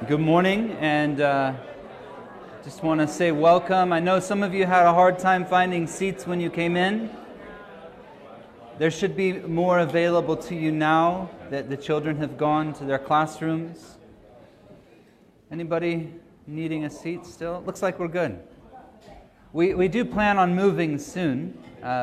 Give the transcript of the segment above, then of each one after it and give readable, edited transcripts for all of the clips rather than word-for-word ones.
Good morning, and just want to say welcome. I know some of you had a hard time finding seats when you came in. There should be more available to you now that the children have gone to their classrooms. Anybody needing a seat still? It looks like we're good. We do plan on moving soon.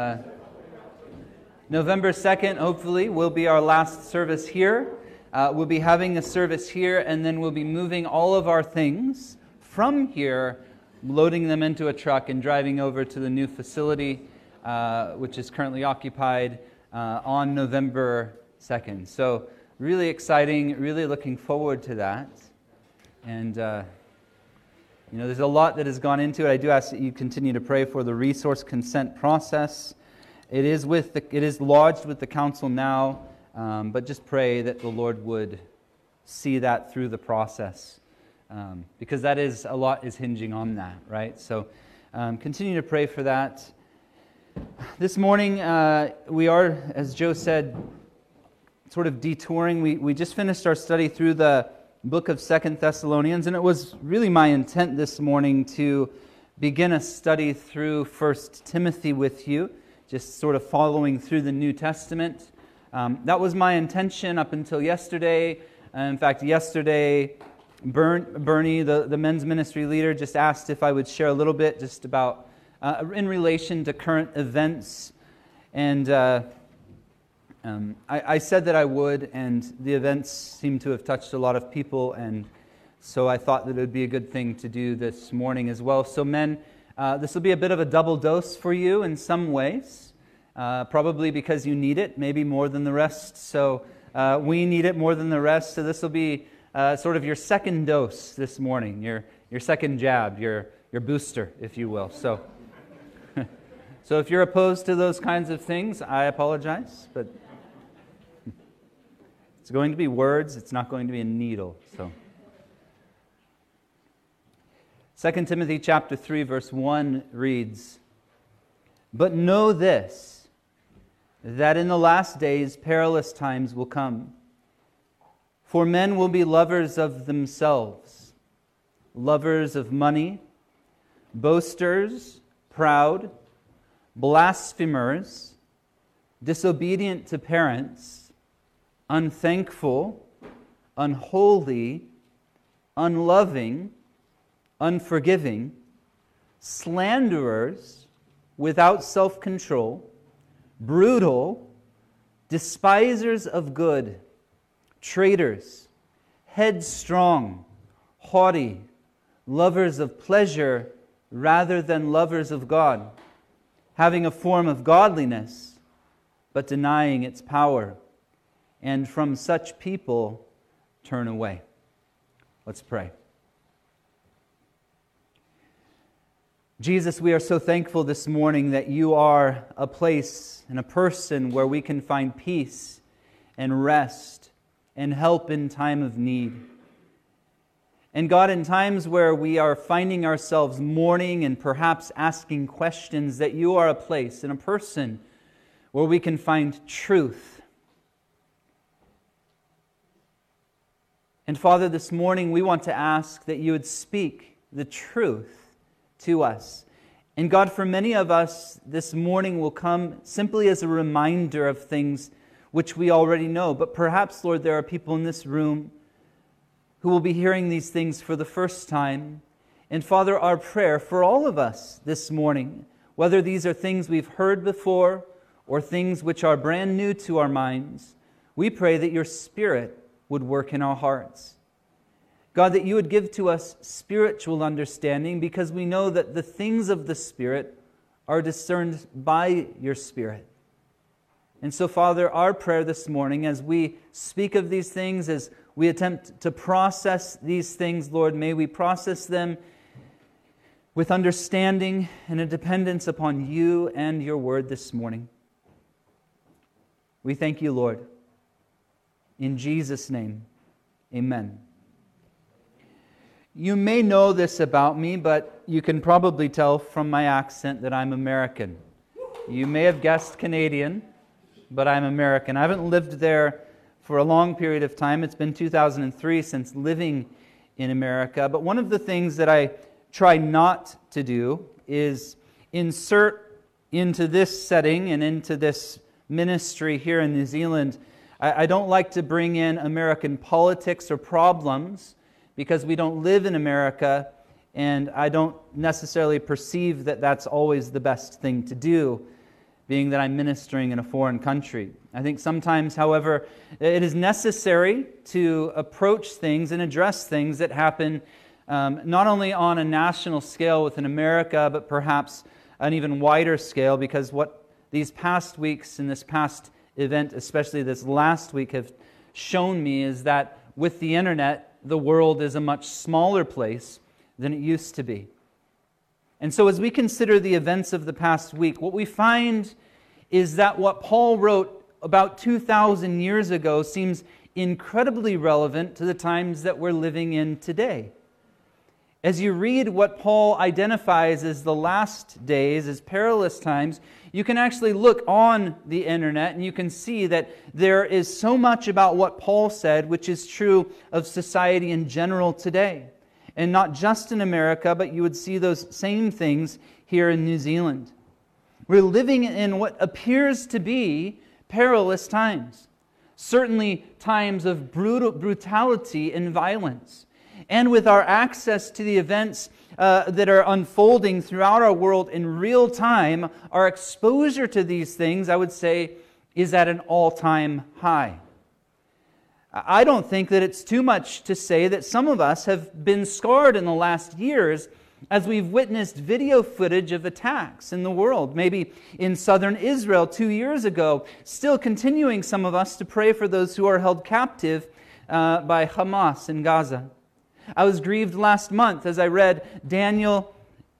November 2nd, hopefully, will be our last service here. We'll be having a service here, and then we'll be moving all of our things from here, loading them into a truck and driving over to the new facility, which is currently occupied, on November 2nd. So really exciting, really looking forward to that. And, there's a lot that has gone into it. I do ask that you continue to pray for the resource consent process. It is lodged with the council now. But just pray that the Lord would see that through the process, because that is a lot is hinging on that, right? So continue to pray for that. This morning we are, as Joe said, sort of detouring. We just finished our study through the book of 2 Thessalonians, and it was really my intent this morning to begin a study through 1 Timothy with you, just sort of following through the New Testament. That was my intention up until yesterday. In fact, yesterday, Bernie, the men's ministry leader, just asked if I would share a little bit just about, in relation to current events. And I said that I would, and the events seem to have touched a lot of people, and so I thought that it would be a good thing to do this morning as well. So men, this will be a bit of a double dose for you in some ways. Probably because you need it, maybe more than the rest. So we need it more than the rest. So this will be sort of your second dose this morning, your second jab, your booster, if you will. So, so if you're opposed to those kinds of things, I apologize. But it's going to be words. It's not going to be a needle. So 2 Timothy chapter 3, verse 1 reads, "But know this, that in the last days perilous times will come. For men will be lovers of themselves, lovers of money, boasters, proud, blasphemers, disobedient to parents, unthankful, unholy, unloving, unforgiving, slanderers, without self-control, brutal, despisers of good, traitors, headstrong, haughty, lovers of pleasure rather than lovers of God, having a form of godliness, but denying its power. And from such people turn away." Let's pray. Jesus, we are so thankful this morning that you are a place and a person where we can find peace and rest and help in time of need. And God, in times where we are finding ourselves mourning and perhaps asking questions, that you are a place and a person where we can find truth. And Father, this morning we want to ask that you would speak the truth to us. And God, for many of us, this morning will come simply as a reminder of things which we already know. But perhaps, Lord, there are people in this room who will be hearing these things for the first time. And Father, our prayer for all of us this morning, whether these are things we've heard before or things which are brand new to our minds, we pray that your Spirit would work in our hearts. God, that you would give to us spiritual understanding, because we know that the things of the Spirit are discerned by your Spirit. And so, Father, our prayer this morning, as we speak of these things, as we attempt to process these things, Lord, may we process them with understanding and a dependence upon you and your word this morning. We thank you, Lord. In Jesus' name, amen. You may know this about me, but you can probably tell from my accent that I'm American. You may have guessed Canadian, but I'm American. I haven't lived there for a long period of time. It's been 2003 since living in America. But one of the things that I try not to do is insert into this setting and into this ministry here in New Zealand. I don't like to bring in American politics or problems because we don't live in America, and I don't necessarily perceive that that's always the best thing to do, being that I'm ministering in a foreign country. I think sometimes, however, it is necessary to approach things and address things that happen not only on a national scale within America, but perhaps an even wider scale, because what these past weeks and this past event, especially this last week, have shown me is that with the internet, the world is a much smaller place than it used to be. And so as we consider the events of the past week, what we find is that what Paul wrote about 2,000 years ago seems incredibly relevant to the times that we're living in today. As you read what Paul identifies as the last days, as perilous times, you can actually look on the internet and you can see that there is so much about what Paul said, which is true of society in general today. And not just in America, but you would see those same things here in New Zealand. We're living in what appears to be perilous times. Certainly times of brutality and violence. And with our access to the events that are unfolding throughout our world in real time, our exposure to these things, I would say, is at an all-time high. I don't think that it's too much to say that some of us have been scarred in the last years as we've witnessed video footage of attacks in the world, maybe in southern Israel 2 years ago, still continuing some of us to pray for those who are held captive by Hamas in Gaza. I was grieved last month as I read Daniel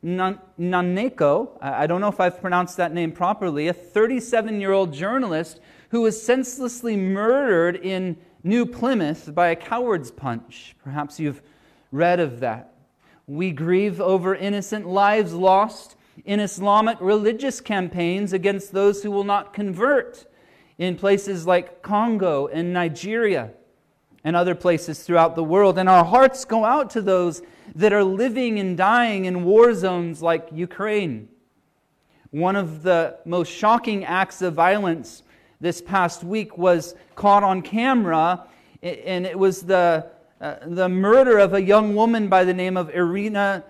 Naneko, I don't know if I've pronounced that name properly, a 37-year-old journalist who was senselessly murdered in New Plymouth by a coward's punch. Perhaps you've read of that. We grieve over innocent lives lost in Islamic religious campaigns against those who will not convert in places like Congo and Nigeria and other places throughout the world. And our hearts go out to those that are living and dying in war zones like Ukraine. One of the most shocking acts of violence this past week was caught on camera, and it was the murder of a young woman by the name of Irina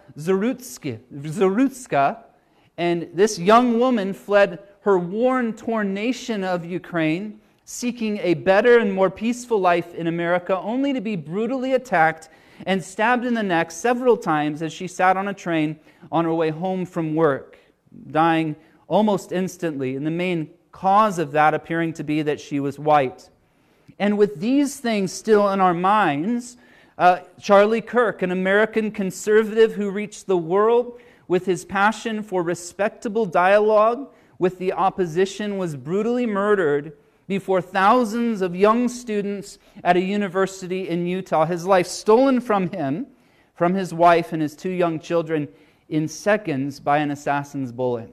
Zarutska. And this young woman fled her war-torn nation of Ukraine, seeking a better and more peaceful life in America, only to be brutally attacked and stabbed in the neck several times as she sat on a train on her way home from work, dying almost instantly, and the main cause of that appearing to be that she was white. And with these things still in our minds, Charlie Kirk, an American conservative who reached the world with his passion for respectable dialogue with the opposition, was brutally murdered before thousands of young students at a university in Utah. His life stolen from him, from his wife and his 2 young children in seconds by an assassin's bullet.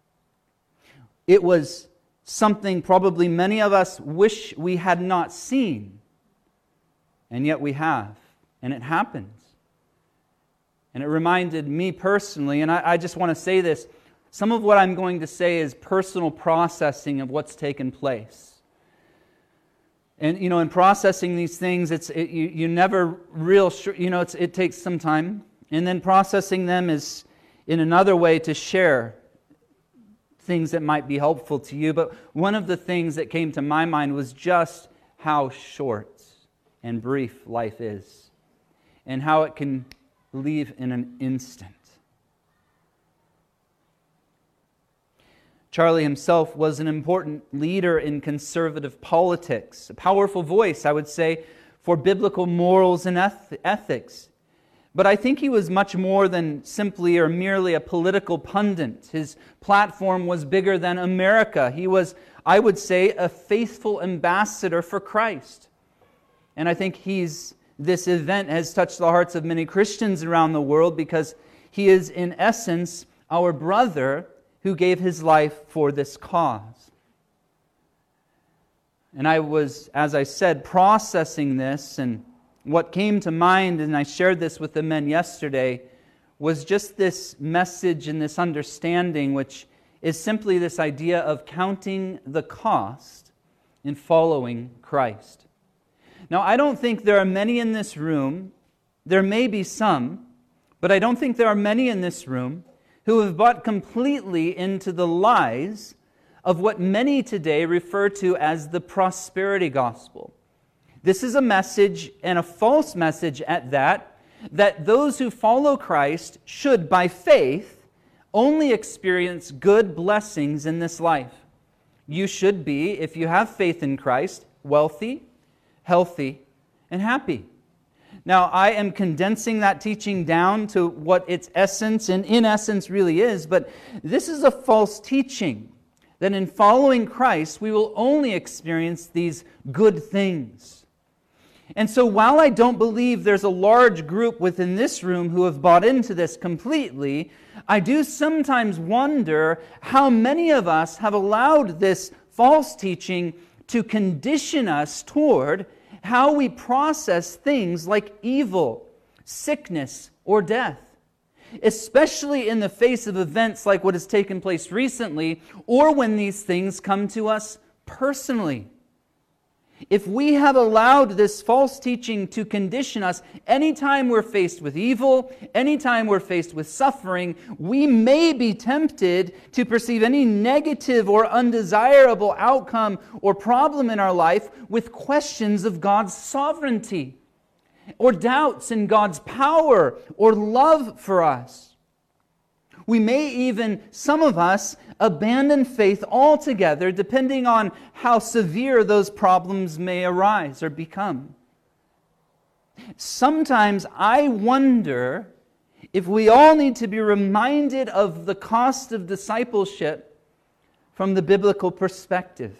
It was something probably many of us wish we had not seen, and yet we have, and it happens. And it reminded me personally, and I just want to say this, some of what I'm going to say is personal processing of what's taken place. And, in processing these things, you never real sure, it takes some time. And then processing them is in another way to share things that might be helpful to you. But one of the things that came to my mind was just how short and brief life is, and how it can leave in an instant. Charlie himself was an important leader in conservative politics, a powerful voice, I would say, for biblical morals and ethics. But I think he was much more than simply or merely a political pundit. His platform was bigger than America. He was, I would say, a faithful ambassador for Christ. And I think this event has touched the hearts of many Christians around the world because he is, in essence, our brother who gave his life for this cause. And I was, as I said, processing this and what came to mind, and I shared this with the men yesterday, was just this message and this understanding, which is simply this idea of counting the cost in following Christ. Now, I don't think there are many in this room, there may be some, but I don't think there are many in this room who have bought completely into the lies of what many today refer to as the prosperity gospel. This is a message, and a false message at that those who follow Christ should, by faith, only experience good blessings in this life. You should be, if you have faith in Christ, wealthy, healthy, and happy. Now, I am condensing that teaching down to what its essence and in essence really is, but this is a false teaching, that in following Christ, we will only experience these good things. And so while I don't believe there's a large group within this room who have bought into this completely, I do sometimes wonder how many of us have allowed this false teaching to condition us toward how we process things like evil, sickness, or death, especially in the face of events like what has taken place recently, or when these things come to us personally. If we have allowed this false teaching to condition us anytime we're faced with evil, anytime we're faced with suffering, we may be tempted to perceive any negative or undesirable outcome or problem in our life with questions of God's sovereignty, or doubts in God's power or love for us. We may even, some of us, abandon faith altogether, depending on how severe those problems may arise or become. Sometimes I wonder if we all need to be reminded of the cost of discipleship from the biblical perspective.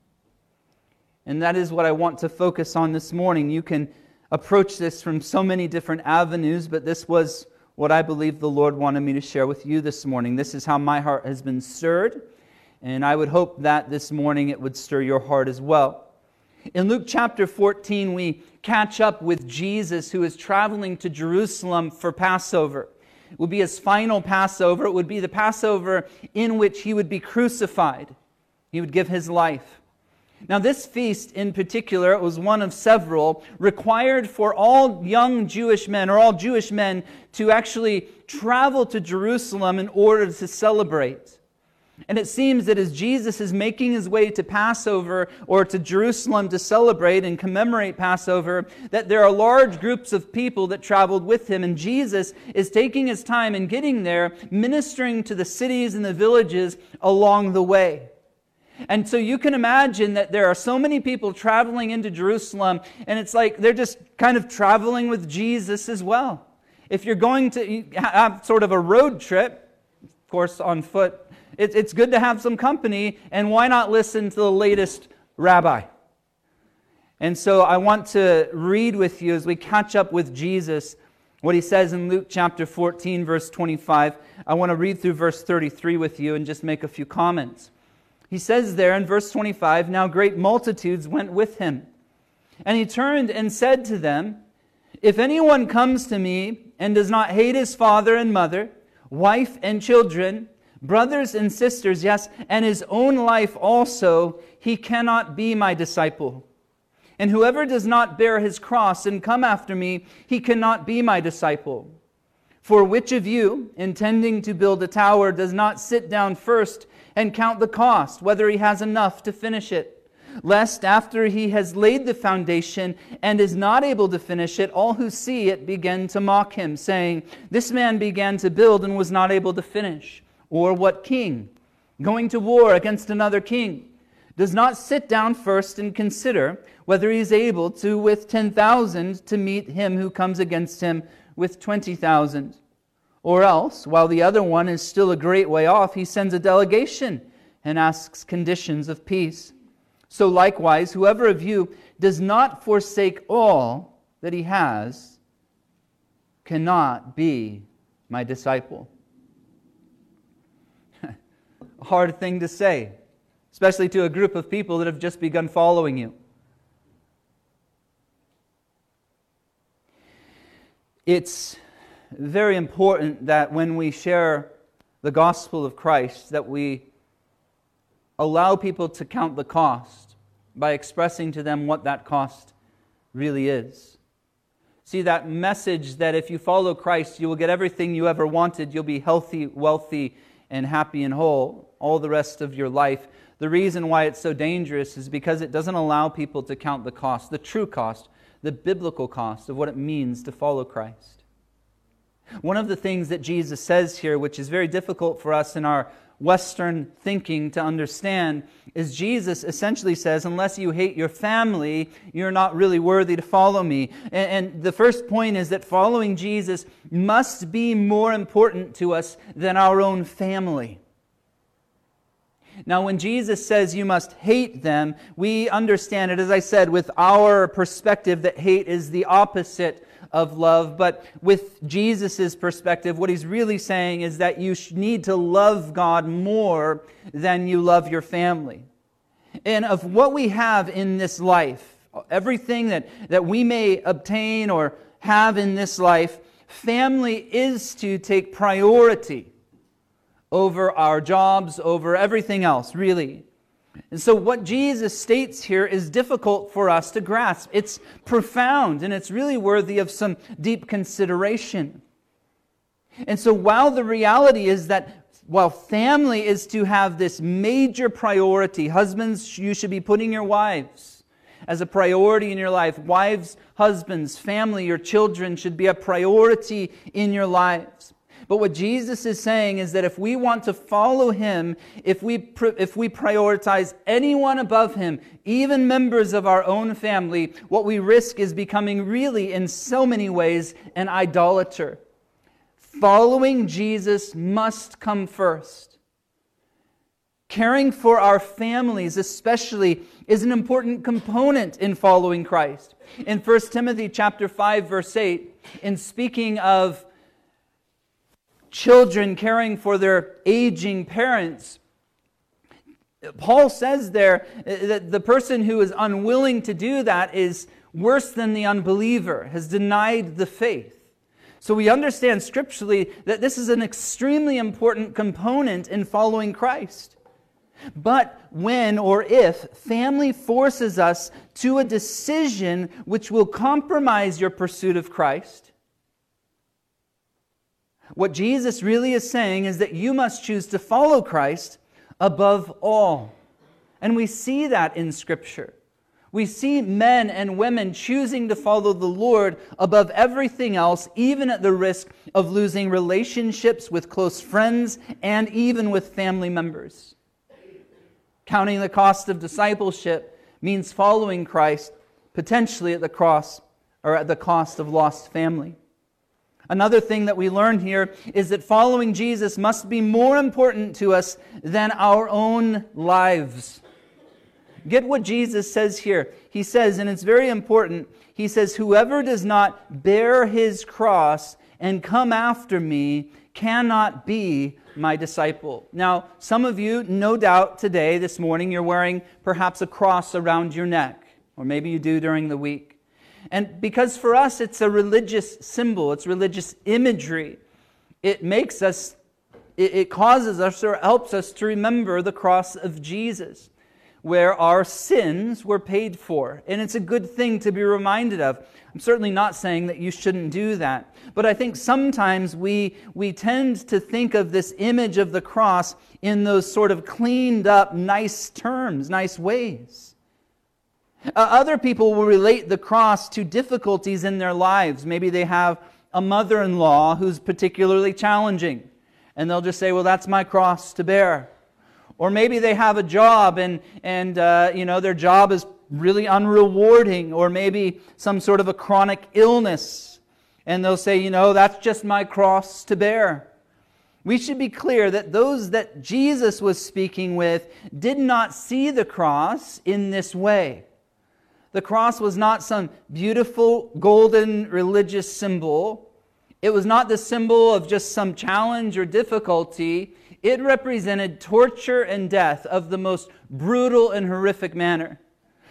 And that is what I want to focus on this morning. You can approach this from so many different avenues, but this was what I believe the Lord wanted me to share with you this morning. This is how my heart has been stirred, and I would hope that this morning it would stir your heart as well. In Luke chapter 14, we catch up with Jesus, who is traveling to Jerusalem for Passover. It would be his final Passover. It would be the Passover in which he would be crucified. He would give his life. Now, this feast in particular, it was one of several, required for all young Jewish men, or all Jewish men, to actually travel to Jerusalem in order to celebrate. And it seems that as Jesus is making his way to Passover, or to Jerusalem to celebrate and commemorate Passover, that there are large groups of people that traveled with him, and Jesus is taking his time in getting there, ministering to the cities and the villages along the way. And so you can imagine that there are so many people traveling into Jerusalem, and it's like they're just kind of traveling with Jesus as well. If you're going to have sort of a road trip, of course on foot, it's good to have some company, and why not listen to the latest rabbi? And so I want to read with you as we catch up with Jesus what he says in Luke chapter 14, verse 25. I want to read through verse 33 with you and just make a few comments. He says there in verse 25, "Now great multitudes went with him. And he turned and said to them, 'If anyone comes to me and does not hate his father and mother, wife and children, brothers and sisters, yes, and his own life also, he cannot be my disciple. And whoever does not bear his cross and come after me, he cannot be my disciple. For which of you, intending to build a tower, does not sit down first and count the cost, whether he has enough to finish it? Lest after he has laid the foundation and is not able to finish it, all who see it begin to mock him, saying, This man began to build and was not able to finish. Or what king, going to war against another king, does not sit down first and consider whether he is able to, with 10,000, to meet him who comes against him with 20,000? Or else, while the other one is still a great way off, he sends a delegation and asks conditions of peace. So likewise, whoever of you does not forsake all that he has cannot be my disciple." A hard thing to say, especially to a group of people that have just begun following you. It's very important that when we share the gospel of Christ, that we allow people to count the cost by expressing to them what that cost really is. See, that message that if you follow Christ, you will get everything you ever wanted, you'll be healthy, wealthy, and happy and whole all the rest of your life. The reason why it's so dangerous is because it doesn't allow people to count the cost, the true cost, the biblical cost of what it means to follow Christ. One of the things that Jesus says here, which is very difficult for us in our Western thinking to understand, is Jesus essentially says, unless you hate your family, you're not really worthy to follow me. And the first point is that following Jesus must be more important to us than our own family. Now, when Jesus says you must hate them, we understand it, as I said, with our perspective that hate is the opposite of love. But with Jesus' perspective, what He's really saying is that you need to love God more than you love your family. And of what we have in this life, everything that we may obtain or have in this life, family is to take priority over our jobs, over everything else, really. And so what Jesus states here is difficult for us to grasp. It's profound, and it's really worthy of some deep consideration. And so while the reality is that while family is to have this major priority, husbands, you should be putting your wives as a priority in your life. Wives, husbands, family, your children should be a priority in your lives. But what Jesus is saying is that if we want to follow Him, if we prioritize anyone above Him, even members of our own family, what we risk is becoming really, in so many ways, an idolater. Following Jesus must come first. Caring for our families especially is an important component in following Christ. In 1 Timothy chapter 5, verse 8, in speaking of children caring for their aging parents, Paul says there that the person who is unwilling to do that is worse than the unbeliever, has denied the faith. So we understand scripturally that this is an extremely important component in following Christ. But when or if family forces us to a decision which will compromise your pursuit of Christ, what Jesus really is saying is that you must choose to follow Christ above all. And we see that in Scripture. We see men and women choosing to follow the Lord above everything else, even at the risk of losing relationships with close friends and even with family members. Counting the cost of discipleship means following Christ potentially at the cross or at the cost of lost family. Another thing that we learn here is that following Jesus must be more important to us than our own lives. Get what Jesus says here. He says, and it's very important, He says, "Whoever does not bear his cross and come after me cannot be my disciple." Now, some of you, no doubt today, this morning, you're wearing perhaps a cross around your neck, or maybe you do during the week. And because for us it's a religious symbol, it's religious imagery, it causes us or helps us to remember the cross of Jesus, where our sins were paid for. And it's a good thing to be reminded of. I'm certainly not saying that you shouldn't do that. But I think sometimes we tend to think of this image of the cross in those sort of cleaned up, nice terms, nice ways. Other people will relate the cross to difficulties in their lives. Maybe they have a mother-in-law who's particularly challenging, and they'll just say, "Well, that's my cross to bear." Or maybe they have a job and their job is really unrewarding, or maybe some sort of a chronic illness, and they'll say, "That's just my cross to bear." We should be clear that those that Jesus was speaking with did not see the cross in this way. The cross was not some beautiful golden religious symbol. It was not the symbol of just some challenge or difficulty. It represented torture and death of the most brutal and horrific manner.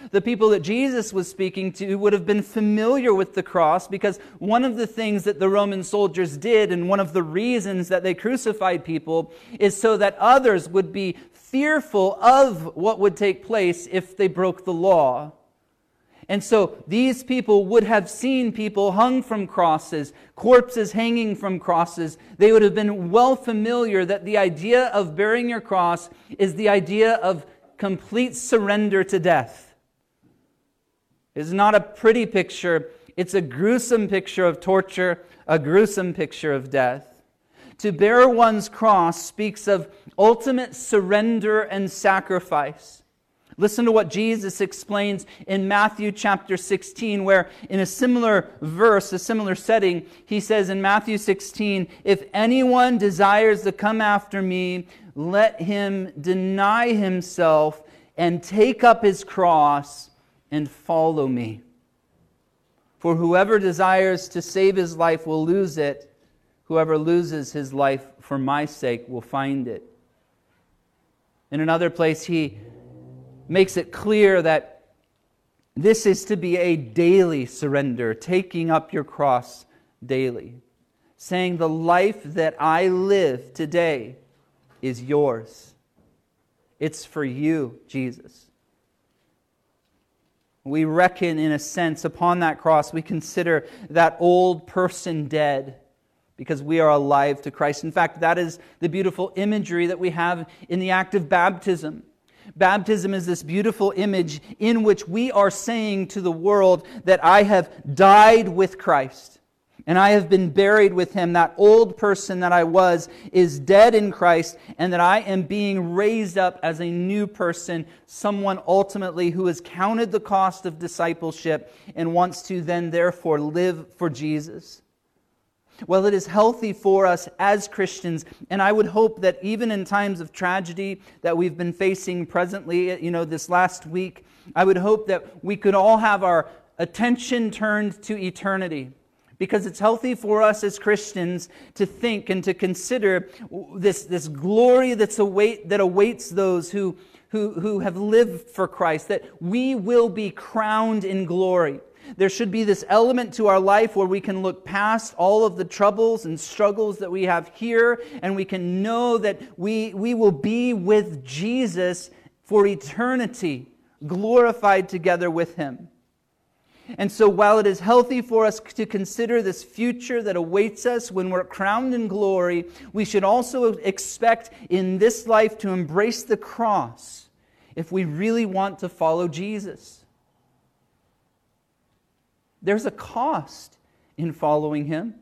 The people that Jesus was speaking to would have been familiar with the cross, because one of the things that the Roman soldiers did, and one of the reasons that they crucified people, is so that others would be fearful of what would take place if they broke the law. And so these people would have seen people hung from crosses, corpses hanging from crosses. They would have been well familiar that the idea of bearing your cross is the idea of complete surrender to death. It's not a pretty picture. It's a gruesome picture of torture, a gruesome picture of death. To bear one's cross speaks of ultimate surrender and sacrifice. Listen to what Jesus explains in Matthew chapter 16, where in a similar verse, a similar setting, he says in Matthew 16, "If anyone desires to come after me, let him deny himself and take up his cross and follow me. For whoever desires to save his life will lose it. Whoever loses his life for my sake will find it." In another place, he makes it clear that this is to be a daily surrender, taking up your cross daily, saying the life that I live today is yours. It's for you, Jesus. We reckon, in a sense, upon that cross, we consider that old person dead because we are alive to Christ. In fact, that is the beautiful imagery that we have in the act of baptism. Baptism is this beautiful image in which we are saying to the world that I have died with Christ and I have been buried with Him. That old person that I was is dead in Christ, and that I am being raised up as a new person, someone ultimately who has counted the cost of discipleship and wants to then therefore live for Jesus. Well, it is healthy for us as Christians, and I would hope that even in times of tragedy that we've been facing presently, this last week, I would hope that we could all have our attention turned to eternity, because it's healthy for us as Christians to think and to consider this glory that awaits those who have lived for Christ, that we will be crowned in glory. There should be this element to our life where we can look past all of the troubles and struggles that we have here, and we can know that we will be with Jesus for eternity, glorified together with Him. And so while it is healthy for us to consider this future that awaits us when we're crowned in glory, we should also expect in this life to embrace the cross if we really want to follow Jesus. There's a cost in following Him.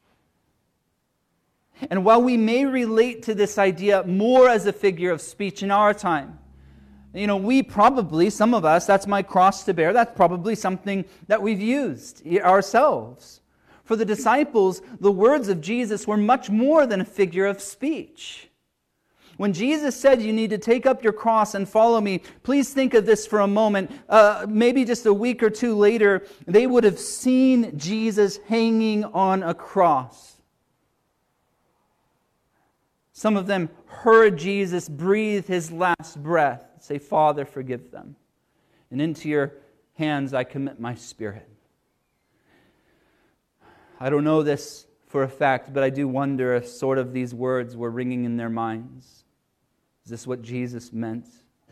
And while we may relate to this idea more as a figure of speech in our time, we probably, some of us, that's my cross to bear, that's probably something that we've used ourselves. For the disciples, the words of Jesus were much more than a figure of speech. When Jesus said you need to take up your cross and follow me, please think of this for a moment. Maybe just a week or two later, they would have seen Jesus hanging on a cross. Some of them heard Jesus breathe His last breath, say, "Father, forgive them. And into your hands I commit my spirit." I don't know this for a fact, but I do wonder if sort of these words were ringing in their minds. Is this what Jesus meant?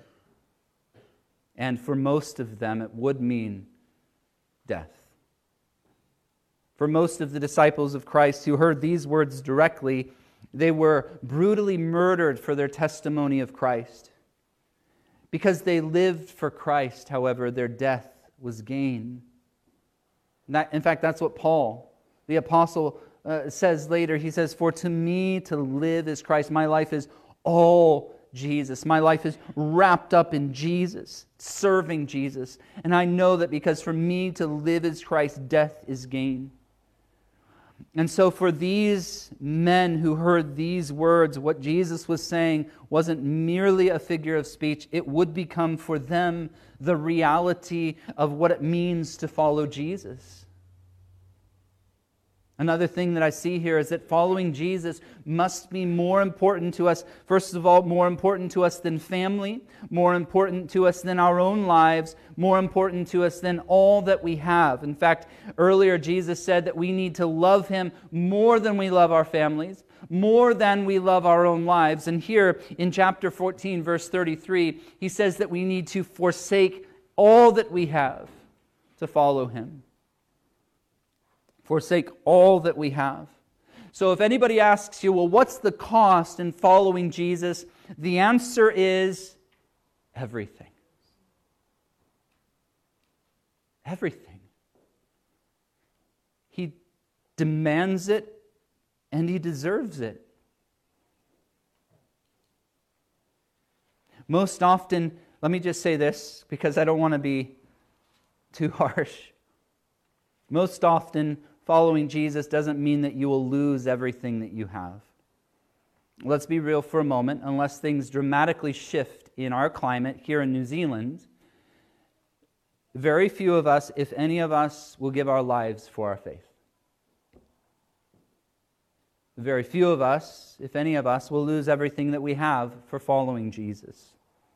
And for most of them, it would mean death. For most of the disciples of Christ who heard these words directly, they were brutally murdered for their testimony of Christ. Because they lived for Christ, however, their death was gain. In fact, that's what Paul, the apostle, says later. He says, "For to me to live is Christ." My life is all Jesus. My life is wrapped up in Jesus, serving Jesus. And I know that because for me to live is Christ, death is gain. And so for these men who heard these words, what Jesus was saying wasn't merely a figure of speech. It would become for them the reality of what it means to follow Jesus. Another thing that I see here is that following Jesus must be more important to us. First of all, more important to us than family, more important to us than our own lives, more important to us than all that we have. In fact, earlier Jesus said that we need to love Him more than we love our families, more than we love our own lives. And here in chapter 14, verse 33, He says that we need to forsake all that we have to follow Him. Forsake all that we have. So if anybody asks you, well, what's the cost in following Jesus? The answer is everything. Everything. He demands it and He deserves it. Most often, let me just say this because I don't want to be too harsh. Most often, following Jesus doesn't mean that you will lose everything that you have. Let's be real for a moment. Unless things dramatically shift in our climate here in New Zealand, very few of us, if any of us, will give our lives for our faith. Very few of us, if any of us, will lose everything that we have for following Jesus.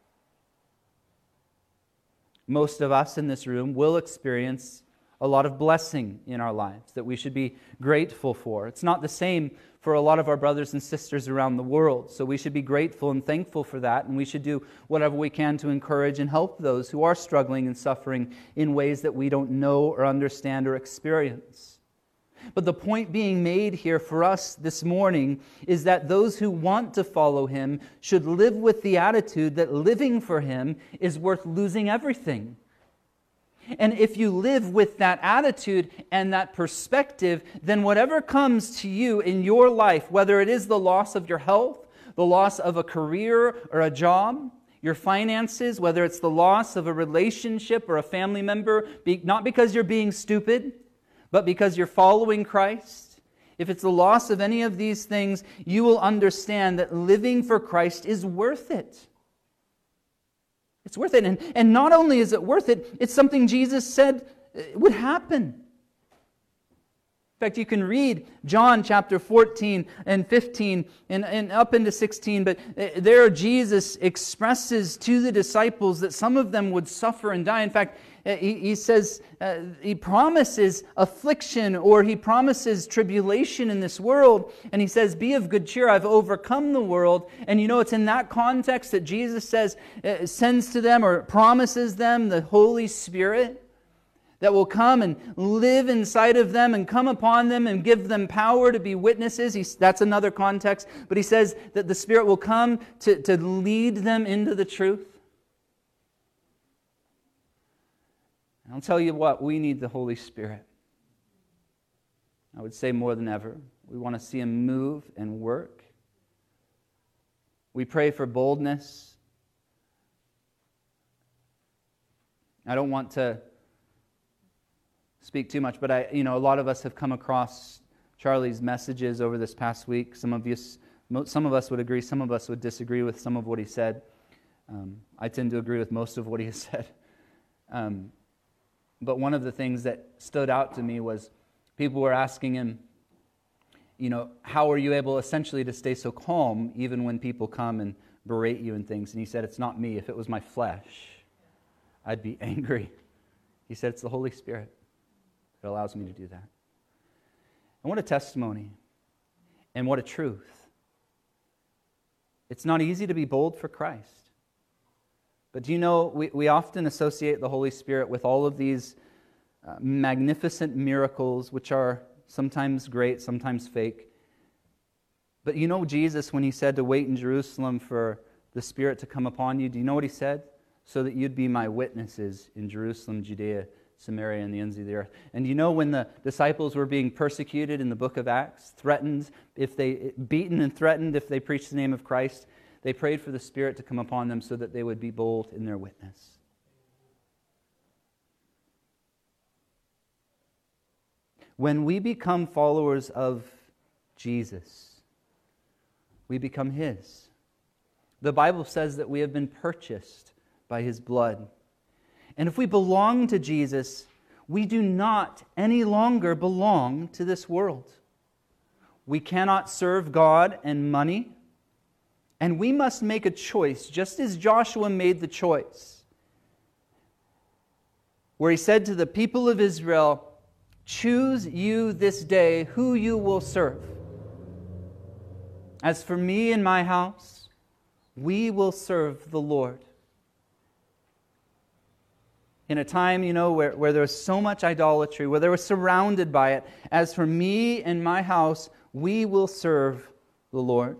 Most of us in this room will experience a lot of blessing in our lives that we should be grateful for. It's not the same for a lot of our brothers and sisters around the world, so we should be grateful and thankful for that, and we should do whatever we can to encourage and help those who are struggling and suffering in ways that we don't know or understand or experience. But the point being made here for us this morning is that those who want to follow Him should live with the attitude that living for Him is worth losing everything. And if you live with that attitude and that perspective, then whatever comes to you in your life, whether it is the loss of your health, the loss of a career or a job, your finances, whether it's the loss of a relationship or a family member, not because you're being stupid, but because you're following Christ, if it's the loss of any of these things, you will understand that living for Christ is worth it. It's worth it. And not only is it worth it, it's something Jesus said would happen. In fact, you can read John chapter 14 and 15 and up into 16, but there Jesus expresses to the disciples that some of them would suffer and die. In fact, he says, he promises affliction or he promises tribulation in this world. And he says, be of good cheer, I've overcome the world. And you know, it's in that context that Jesus says, sends to them or promises them the Holy Spirit that will come and live inside of them and come upon them and give them power to be witnesses. That's another context. But he says that the Spirit will come to lead them into the truth. I'll tell you what, we need the Holy Spirit. I would say more than ever. We want to see Him move and work. We pray for boldness. I don't want to speak too much, but a lot of us have come across Charlie's messages over this past week. Some of us would agree, some of us would disagree with some of what he said. I tend to agree with most of what he has said. But one of the things that stood out to me was people were asking him, how are you able essentially to stay so calm even when people come and berate you and things? And he said, it's not me. If it was my flesh, I'd be angry. He said, it's the Holy Spirit that allows me to do that. And what a testimony. And what a truth. It's not easy to be bold for Christ. But do you know, we often associate the Holy Spirit with all of these magnificent miracles, which are sometimes great, sometimes fake. But you know Jesus, when He said to wait in Jerusalem for the Spirit to come upon you, do you know what He said? So that you'd be my witnesses in Jerusalem, Judea, Samaria, and the ends of the earth. And you know when the disciples were being persecuted in the book of Acts, beaten and threatened if they preached the name of Christ, they prayed for the Spirit to come upon them so that they would be bold in their witness. When we become followers of Jesus, we become His. The Bible says that we have been purchased by His blood. And if we belong to Jesus, we do not any longer belong to this world. We cannot serve God and money, and we must make a choice, just as Joshua made the choice, where he said to the people of Israel, "Choose you this day who you will serve. As for me and my house, we will serve the Lord." In a time, where there was so much idolatry, where they were surrounded by it, as for me and my house, we will serve the Lord.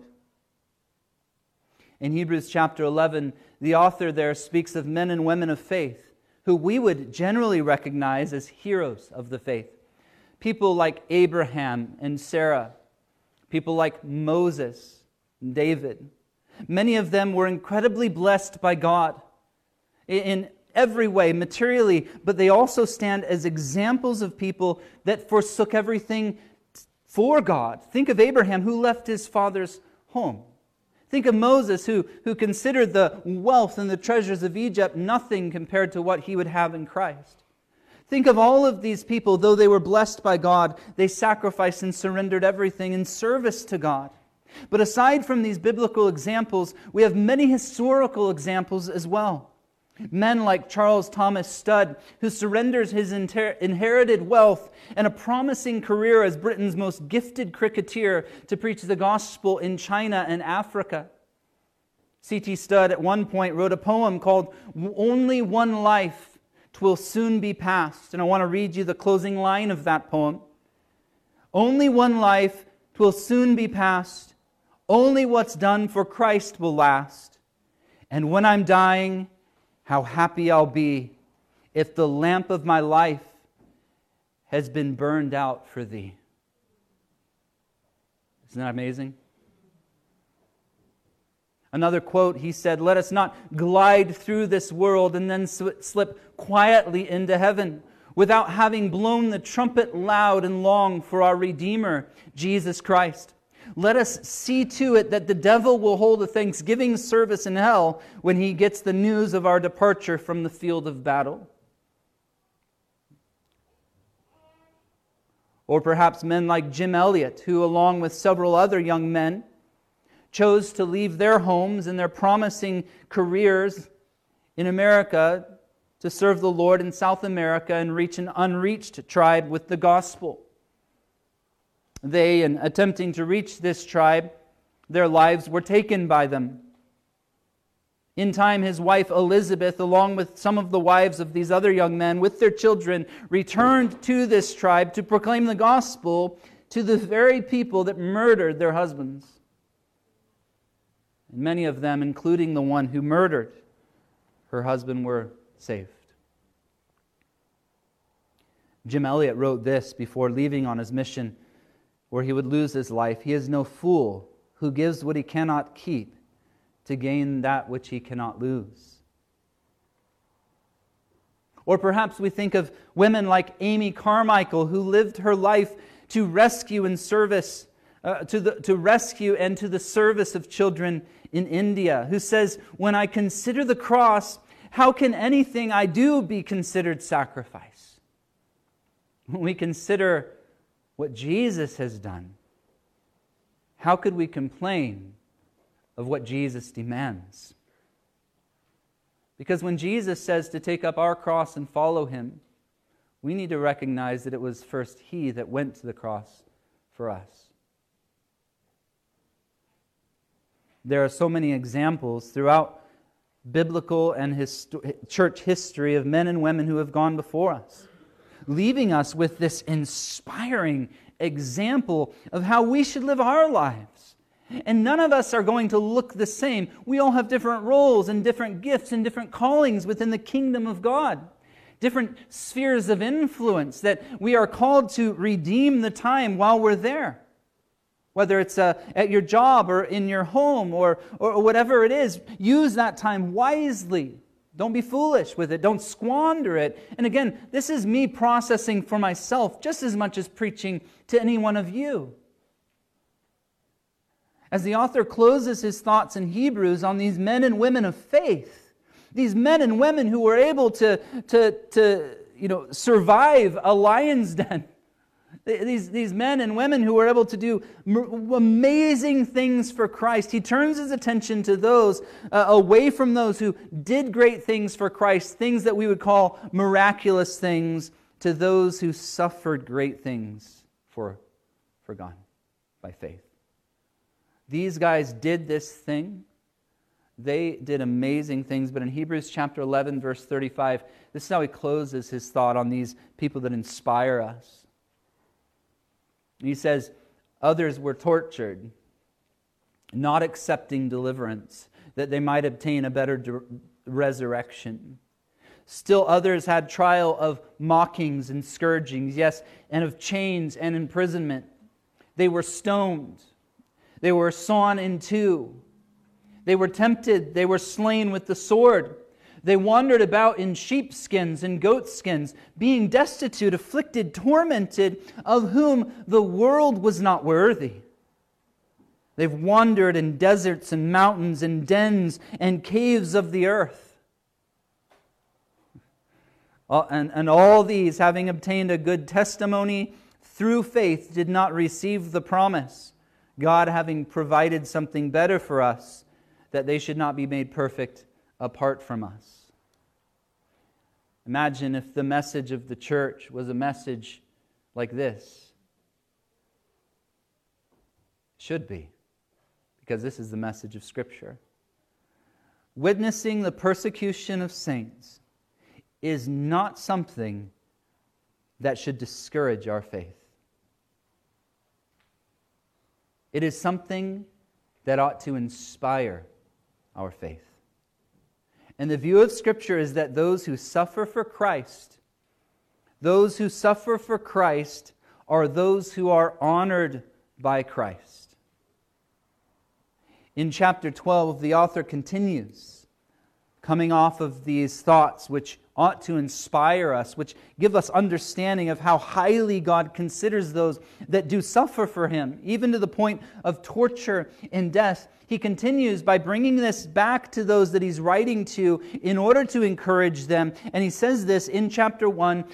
In Hebrews chapter 11, the author there speaks of men and women of faith who we would generally recognize as heroes of the faith. People like Abraham and Sarah, people like Moses and David. Many of them were incredibly blessed by God in every way, materially, but they also stand as examples of people that forsook everything for God. Think of Abraham, who left his father's home. Think of Moses, who considered the wealth and the treasures of Egypt nothing compared to what he would have in Christ. Think of all of these people, though they were blessed by God, they sacrificed and surrendered everything in service to God. But aside from these biblical examples, we have many historical examples as well. Men like Charles Thomas Studd, who surrenders his inherited wealth and a promising career as Britain's most gifted cricketer to preach the gospel in China and Africa. C.T. Studd at one point wrote a poem called "Only One Life, 'Twill Soon Be Past." And I want to read you the closing line of that poem. "Only one life, 'twill soon be past. Only what's done for Christ will last. And when I'm dying, how happy I'll be if the lamp of my life has been burned out for Thee." Isn't that amazing? Another quote, he said, "Let us not glide through this world and then slip quietly into heaven without having blown the trumpet loud and long for our Redeemer, Jesus Christ. Let us see to it that the devil will hold a thanksgiving service in hell when he gets the news of our departure from the field of battle." Or perhaps men like Jim Elliot, who along with several other young men chose to leave their homes and their promising careers in America to serve the Lord in South America and reach an unreached tribe with the gospel. They, in attempting to reach this tribe, their lives were taken by them. In time, his wife Elizabeth, along with some of the wives of these other young men, with their children, returned to this tribe to proclaim the gospel to the very people that murdered their husbands. And many of them, including the one who murdered her husband, were saved. Jim Elliot wrote this before leaving on his mission, where he would lose his life: "He is no fool who gives what he cannot keep to gain that which he cannot lose." Or perhaps we think of women like Amy Carmichael, who lived her life to rescue and service, to rescue and to the service of children in India, who says, "When I consider the cross, how can anything I do be considered sacrifice? When we consider what Jesus has done, how could we complain of what Jesus demands?" Because when Jesus says to take up our cross and follow Him, we need to recognize that it was first He that went to the cross for us. There are so many examples throughout biblical and church history of men and women who have gone before us, leaving us with this inspiring example of how we should live our lives. And none of us are going to look the same. We all have different roles and different gifts and different callings within the kingdom of God. Different spheres of influence that we are called to redeem the time while we're there. Whether it's at your job or in your home or whatever it is, use that time wisely. Don't be foolish with it. Don't squander it. And again, this is me processing for myself just as much as preaching to any one of you. As the author closes his thoughts in Hebrews on these men and women of faith, these men and women who were able to survive a lion's den. These men and women who were able to do amazing things for Christ. He turns his attention to those, away from those who did great things for Christ, things that we would call miraculous things, to those who suffered great things for God by faith. These guys did this thing. They did amazing things, but in Hebrews chapter 11, verse 35, this is how he closes his thought on these people that inspire us. He says, others were tortured, not accepting deliverance, that they might obtain a better resurrection. Still others had trial of mockings and scourgings, yes, and of chains and imprisonment. They were stoned. They were sawn in two. They were tempted. They were slain with the sword. They wandered about in sheepskins and goatskins, being destitute, afflicted, tormented, of whom the world was not worthy. They've wandered in deserts and mountains and dens and caves of the earth. And all these, having obtained a good testimony through faith, did not receive the promise, God having provided something better for us, that they should not be made perfect apart from us. Imagine if the message of the church was a message like this. Should be, because this is the message of Scripture. Witnessing the persecution of saints is not something that should discourage our faith. It is something that ought to inspire our faith. And the view of Scripture is that those who suffer for Christ, are those who are honored by Christ. In chapter 12, the author continues, coming off of these thoughts which ought to inspire us, which give us understanding of how highly God considers those that do suffer for Him, even to the point of torture and death. He continues by bringing this back to those that he's writing to in order to encourage them. And he says this in chapter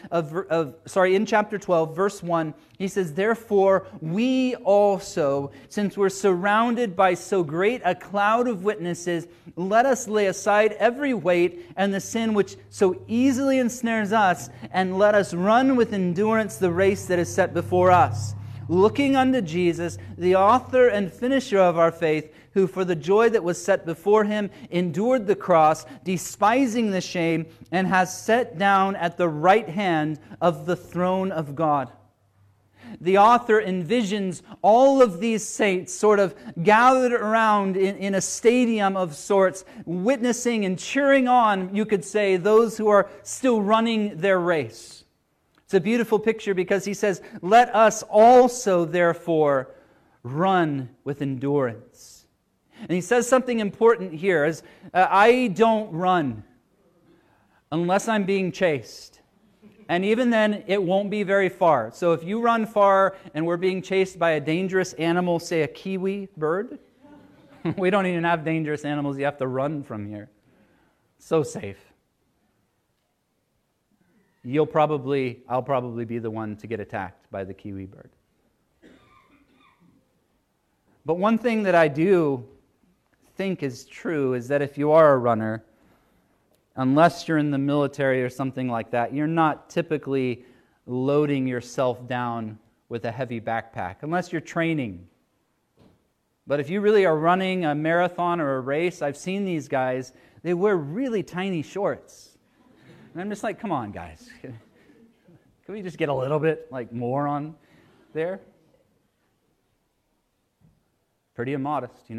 12, verse 1. He says, "Therefore we also, since we're surrounded by so great a cloud of witnesses, let us lay aside every weight and the sin which so easily ensnares us, and let us run with endurance the race that is set before us, looking unto Jesus, the author and finisher of our faith, who for the joy that was set before Him endured the cross, despising the shame, and has sat down at the right hand of the throne of God." The author envisions all of these saints sort of gathered around in a stadium of sorts, witnessing and cheering on, you could say, those who are still running their race. It's a beautiful picture because he says, "Let us also, therefore, run with endurance." And he says something important here, is I don't run unless I'm being chased. And even then, it won't be very far. So if you run far and we're being chased by a dangerous animal, say a kiwi bird, we don't even have dangerous animals you have to run from here. So safe. I'll probably be the one to get attacked by the kiwi bird. But one thing that I do think is true is that if you are a runner, unless you're in the military or something like that, you're not typically loading yourself down with a heavy backpack, unless you're training. But if you really are running a marathon or a race, I've seen these guys, they wear really tiny shorts. And I'm just like, come on, guys. Can we just get a little bit more on there? Pretty immodest,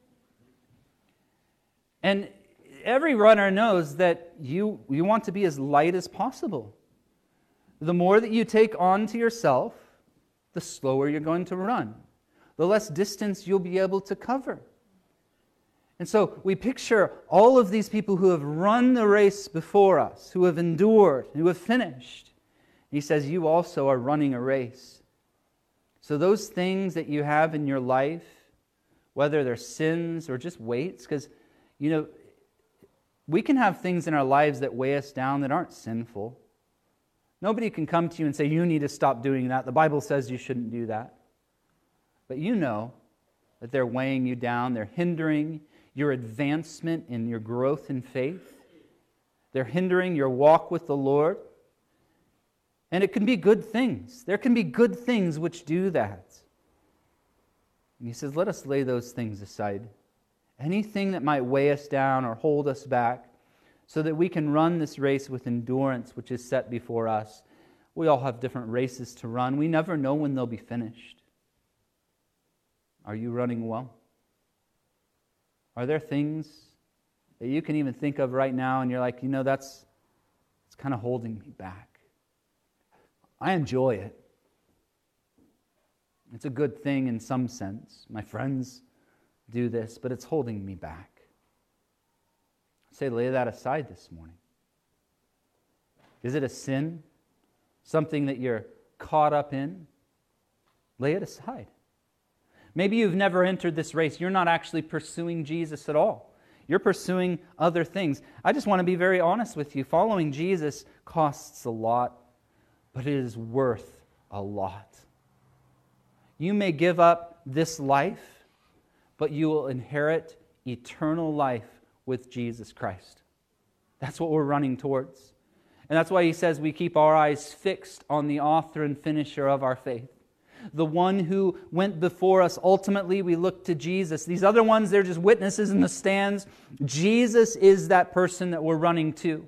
And every runner knows that you want to be as light as possible. The more that you take on to yourself, the slower you're going to run. The less distance you'll be able to cover. And so we picture all of these people who have run the race before us, who have endured, who have finished. He says, you also are running a race. So those things that you have in your life, whether they're sins or just weights, because we can have things in our lives that weigh us down that aren't sinful. Nobody can come to you and say, you need to stop doing that. The Bible says you shouldn't do that. But you know that they're weighing you down. They're hindering your advancement in your growth in faith. They're hindering your walk with the Lord. And it can be good things. There can be good things which do that. And he says, let us lay those things aside. Anything that might weigh us down or hold us back, so that we can run this race with endurance which is set before us. We all have different races to run. We never know when they'll be finished. Are you running well? Are there things that you can even think of right now and you're like, it's kind of holding me back? I enjoy it. It's a good thing in some sense. My friends do this, but it's holding me back. Say, lay that aside this morning. Is it a sin? Something that you're caught up in? Lay it aside. Maybe you've never entered this race. You're not actually pursuing Jesus at all. You're pursuing other things. I just want to be very honest with you. Following Jesus costs a lot, but it is worth a lot. You may give up this life, but you will inherit eternal life with Jesus Christ. That's what we're running towards. And that's why he says we keep our eyes fixed on the author and finisher of our faith. The one who went before us. Ultimately, we look to Jesus. These other ones, they're just witnesses in the stands. Jesus is that person that we're running to.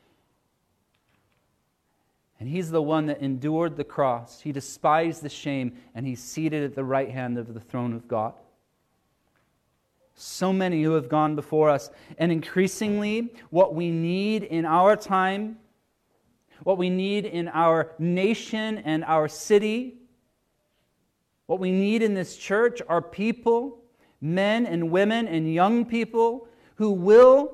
And he's the one that endured the cross. He despised the shame, and he's seated at the right hand of the throne of God. So many who have gone before us. And increasingly, what we need in our time, what we need in our nation and our city, what we need in this church are people, men and women and young people who will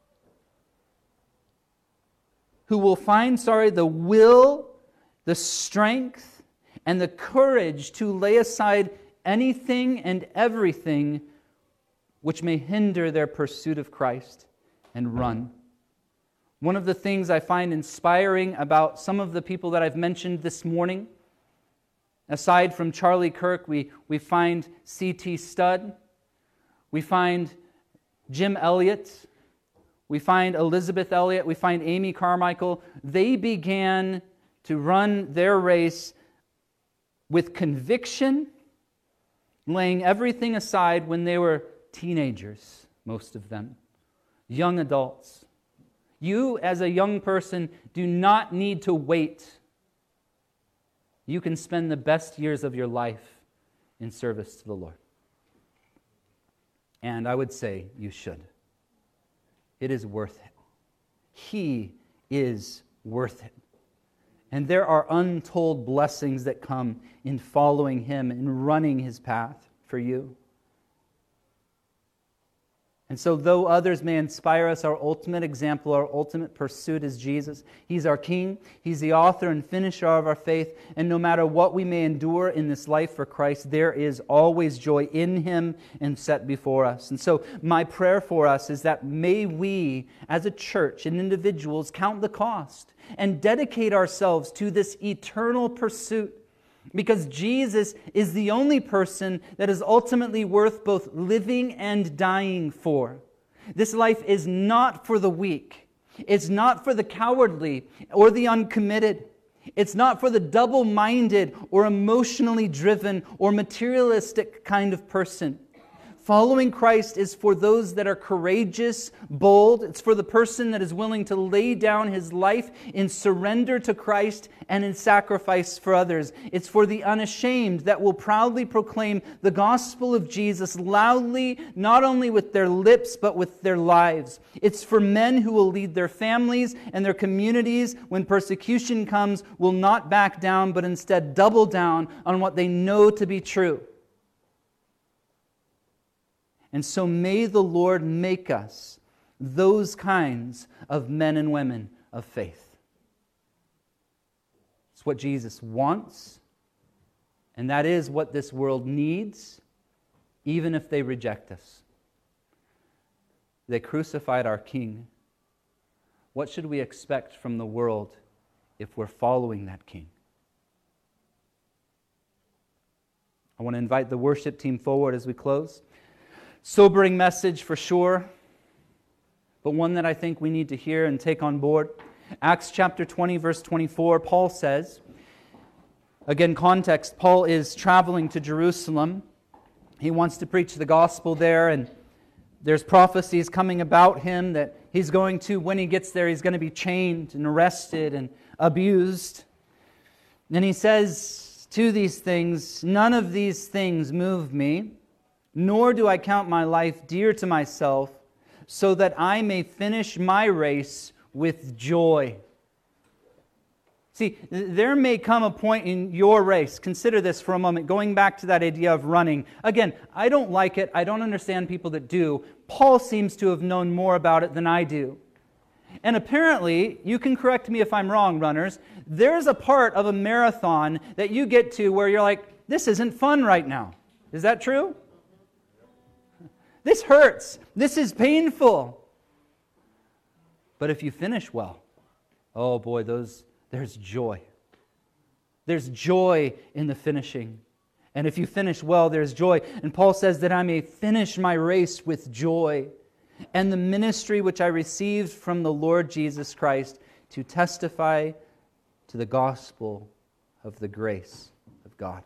find, the will, the strength, and the courage to lay aside anything and everything which may hinder their pursuit of Christ and run. One of the things I find inspiring about some of the people that I've mentioned this morning, aside from Charlie Kirk, we find C.T. Studd, we find Jim Elliott, we find Elizabeth Elliott, we find Amy Carmichael. They began to run their race with conviction, laying everything aside when they were teenagers, most of them, young adults. You, as a young person, do not need to wait. You can spend the best years of your life in service to the Lord. And I would say you should. It is worth it. He is worth it. And there are untold blessings that come in following Him and running His path for you. And so though others may inspire us, our ultimate example, our ultimate pursuit is Jesus. He's our King. He's the author and finisher of our faith. And no matter what we may endure in this life for Christ, there is always joy in Him and set before us. And so my prayer for us is that may we, as a church and individuals, count the cost and dedicate ourselves to this eternal pursuit. Because Jesus is the only person that is ultimately worth both living and dying for. This life is not for the weak. It's not for the cowardly or the uncommitted. It's not for the double-minded or emotionally driven or materialistic kind of person. Following Christ is for those that are courageous, bold. It's for the person that is willing to lay down his life in surrender to Christ and in sacrifice for others. It's for the unashamed that will proudly proclaim the gospel of Jesus loudly, not only with their lips, but with their lives. It's for men who will lead their families and their communities when persecution comes, will not back down, but instead double down on what they know to be true. And so may the Lord make us those kinds of men and women of faith. It's what Jesus wants, and that is what this world needs, even if they reject us. They crucified our King. What should we expect from the world if we're following that King. I want to invite the worship team forward as we close. Sobering message for sure, but one that I think we need to hear and take on board. Acts chapter 20, verse 24, Paul says, again, context, Paul is traveling to Jerusalem. He wants to preach the gospel there, and there's prophecies coming about him that he's going to, when he gets there, he's going to be chained and arrested and abused. And he says to these things, none of these things move me, nor do I count my life dear to myself, so that I may finish my race with joy. See, there may come a point in your race, consider this for a moment, going back to that idea of running. Again, I don't like it, I don't understand people that do. Paul seems to have known more about it than I do. And apparently, you can correct me if I'm wrong, runners, there's a part of a marathon that you get to where you're like, this isn't fun right now. Is that true? This hurts. This is painful. But if you finish well, oh boy, there's joy. There's joy in the finishing. And if you finish well, there's joy. And Paul says that I may finish my race with joy, and the ministry which I received from the Lord Jesus Christ to testify to the gospel of the grace of God.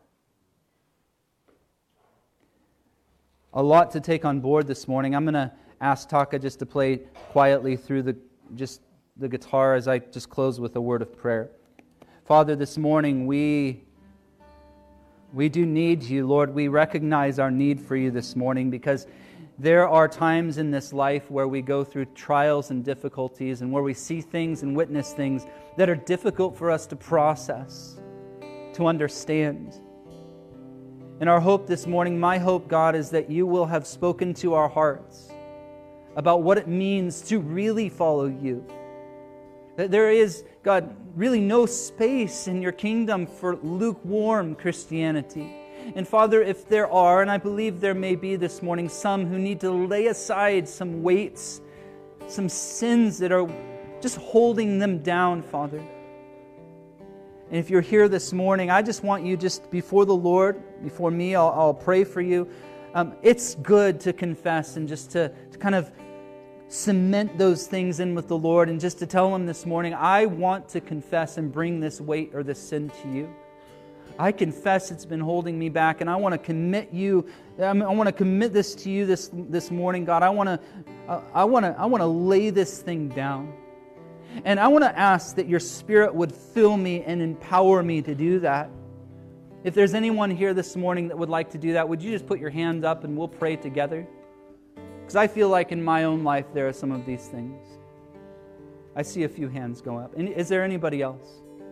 A lot to take on board this morning. I'm going to ask Taka just to play quietly through the guitar as I just close with a word of prayer. Father, this morning we do need You, Lord. We recognize our need for You this morning, because there are times in this life where we go through trials and difficulties, and where we see things and witness things that are difficult for us to process, to understand. And our hope this morning, my hope, God, is that You will have spoken to our hearts about what it means to really follow You. That there is, God, really no space in Your kingdom for lukewarm Christianity. And Father, if there are, and I believe there may be this morning, some who need to lay aside some weights, some sins that are just holding them down, Father. And if you're here this morning, I just want you just before the Lord, before me, I'll pray for you. It's good to confess and just to kind of cement those things in with the Lord, and just to tell Him this morning, I want to confess and bring this weight or this sin to You. I confess it's been holding me back, and I want to commit this to You this morning, God. I want to lay this thing down. And I want to ask that Your Spirit would fill me and empower me to do that. If there's anyone here this morning that would like to do that, would you just put your hand up and we'll pray together? Because I feel like in my own life there are some of these things. I see a few hands go up. And is there anybody else?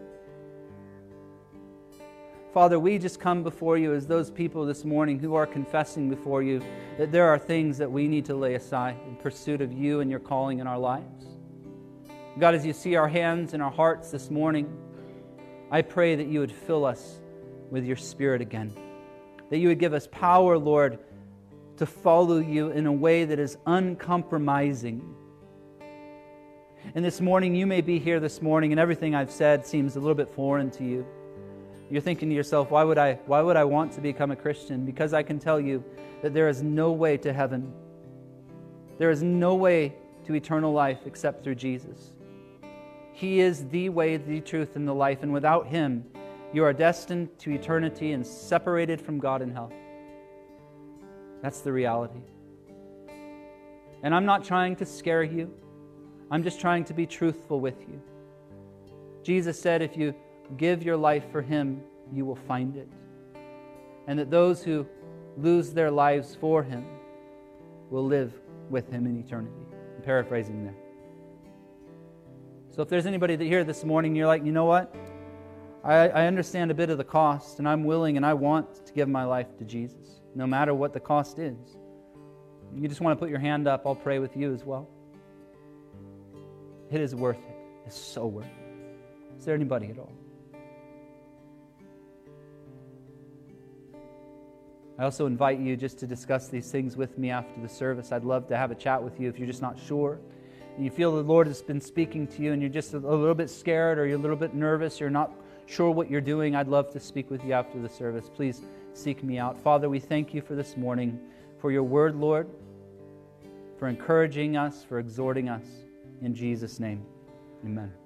Father, we just come before You as those people this morning who are confessing before You that there are things that we need to lay aside in pursuit of You and Your calling in our lives. God, as You see our hands and our hearts this morning, I pray that You would fill us with Your Spirit again. That You would give us power, Lord, to follow You in a way that is uncompromising. And this morning, you may be here this morning and everything I've said seems a little bit foreign to you. You're thinking to yourself, why would I want to become a Christian? Because I can tell you that there is no way to heaven. There is no way to eternal life except through Jesus. He is the way, the truth, and the life, and without Him, you are destined to eternity and separated from God in hell. That's the reality. And I'm not trying to scare you. I'm just trying to be truthful with you. Jesus said, if you give your life for Him, you will find it. And that those who lose their lives for Him will live with Him in eternity. I'm paraphrasing there. So if there's anybody that here this morning, you're like, you know what? I understand a bit of the cost, and I'm willing and I want to give my life to Jesus, no matter what the cost is. You just want to put your hand up, I'll pray with you as well. It is worth it. It's so worth it. Is there anybody at all? I also invite you just to discuss these things with me after the service. I'd love to have a chat with you if you're just not sure. and you feel the Lord has been speaking to you and you're just a little bit scared or you're a little bit nervous, you're not sure what you're doing, I'd love to speak with you after the service. Please seek me out. Father, we thank you for this morning, for your word, Lord, for encouraging us, for exhorting us. In Jesus' name, amen.